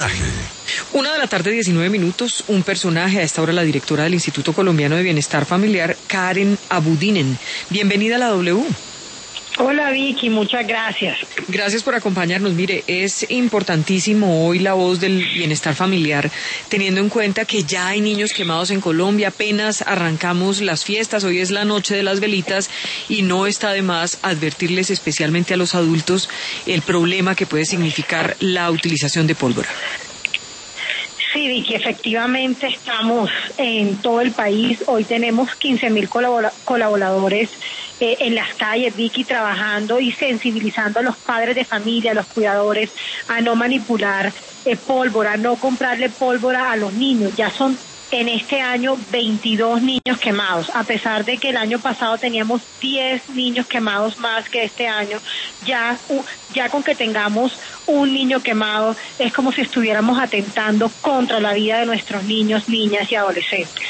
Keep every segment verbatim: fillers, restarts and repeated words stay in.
Una de la tarde, diecinueve minutos, un personaje, a esta hora la directora del Instituto Colombiano de Bienestar Familiar, Karen Abudinen. Bienvenida a la W. Hola Vicky, muchas gracias. Gracias por acompañarnos. Mire, es importantísimo hoy la voz del bienestar familiar, teniendo en cuenta que ya hay niños quemados en Colombia, apenas arrancamos las fiestas, hoy es la noche de las velitas y no está de más advertirles especialmente a los adultos el problema que puede significar la utilización de pólvora. Sí, Vicky, efectivamente estamos en todo el país. Hoy tenemos quince mil colabora- colaboradores eh, en las calles, Vicky, trabajando y sensibilizando a los padres de familia, a los cuidadores, a no manipular eh, pólvora, a no comprarle pólvora a los niños. Ya son en este año veintidós niños quemados, a pesar de que el año pasado teníamos diez niños quemados más que este año. Ya, ya con que tengamos un niño quemado es como si estuviéramos atentando contra la vida de nuestros niños, niñas y adolescentes.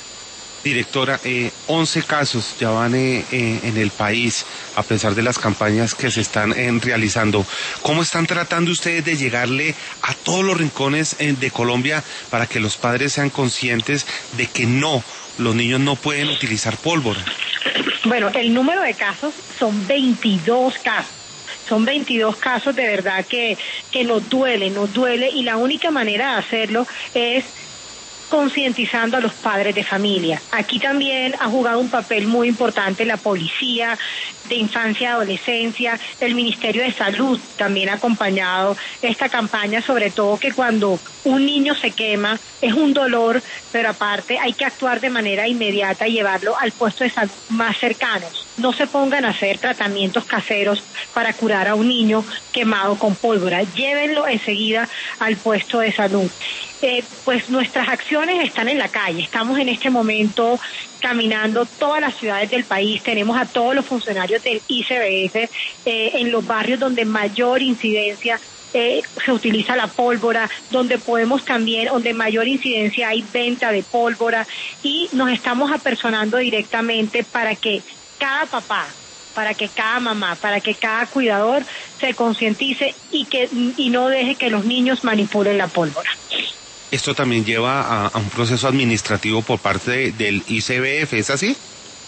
Directora, eh, once casos ya van eh, eh, en el país, a pesar de las campañas que se están eh, realizando. ¿Cómo están tratando ustedes de llegarle a todos los rincones eh, de Colombia para que los padres sean conscientes de que no, los niños no pueden utilizar pólvora? Bueno, el número de casos son veintidós casos. Son veintidós casos de verdad que, que nos duele, nos duele, y la única manera de hacerlo es concientizando a los padres de familia. Aquí también ha jugado un papel muy importante la Policía de Infancia y Adolescencia, el Ministerio de Salud también ha acompañado esta campaña, sobre todo que cuando un niño se quema es un dolor, pero aparte hay que actuar de manera inmediata y llevarlo al puesto de salud más cercano. No se pongan a hacer tratamientos caseros para curar a un niño quemado con pólvora, llévenlo enseguida al puesto de salud. Eh, pues nuestras acciones están en la calle, estamos en este momento caminando todas las ciudades del país, tenemos a todos los funcionarios del I C B F eh, en los barrios donde mayor incidencia eh, se utiliza la pólvora, donde podemos también, donde mayor incidencia hay venta de pólvora, y nos estamos apersonando directamente para que cada papá, para que cada mamá, para que cada cuidador se concientice y que y no deje que los niños manipulen la pólvora. Esto también lleva a, a un proceso administrativo por parte de, del I C B F, ¿es así?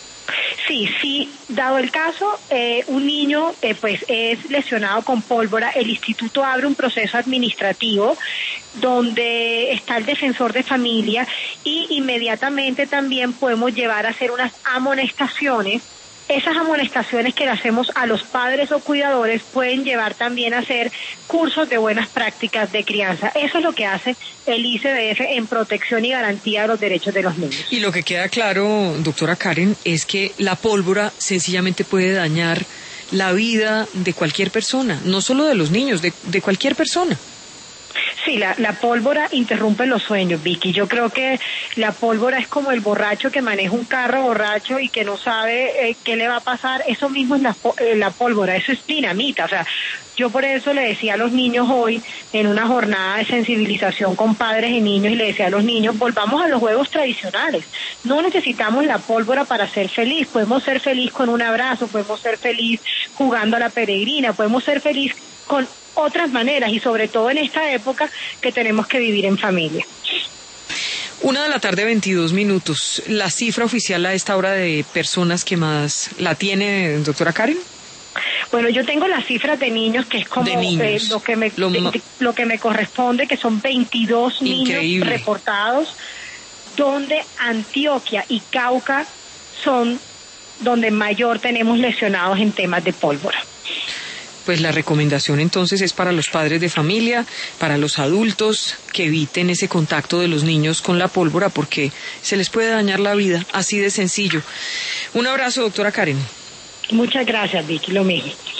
Sí, sí, dado el caso, eh, un niño eh, pues es lesionado con pólvora, el instituto abre un proceso administrativo donde está el defensor de familia y inmediatamente también podemos llevar a hacer unas amonestaciones. Esas amonestaciones que le hacemos a los padres o cuidadores pueden llevar también a hacer cursos de buenas prácticas de crianza. Eso es lo que hace el I C B F en protección y garantía de los derechos de los niños. Y lo que queda claro, doctora Karen, es que la pólvora sencillamente puede dañar la vida de cualquier persona, no solo de los niños, de, de cualquier persona. Sí, la, la pólvora interrumpe los sueños, Vicky. Yo creo que la pólvora es como el borracho que maneja un carro borracho y que no sabe eh, qué le va a pasar. Eso mismo es la, eh, la pólvora, eso es dinamita. O sea, yo por eso le decía a los niños hoy, en una jornada de sensibilización con padres y niños, y le decía a los niños, volvamos a los juegos tradicionales. No necesitamos la pólvora para ser feliz. Podemos ser feliz con un abrazo, podemos ser feliz jugando a la peregrina, podemos ser feliz con otras maneras, y sobre todo en esta época que tenemos que vivir en familia. Una de la tarde, veintidós minutos. ¿La cifra oficial a esta hora de personas quemadas la tiene, doctora Karen? Bueno, yo tengo las cifras de niños, que es como eh, lo que me lo, de, lo que me corresponde, que son veintidós Increíble. Niños reportados, donde Antioquia y Cauca son donde mayor tenemos lesionados en temas de pólvora. Pues la recomendación entonces es para los padres de familia, para los adultos, que eviten ese contacto de los niños con la pólvora porque se les puede dañar la vida, así de sencillo. Un abrazo, doctora Karen. Muchas gracias, Vicky, lo mismo.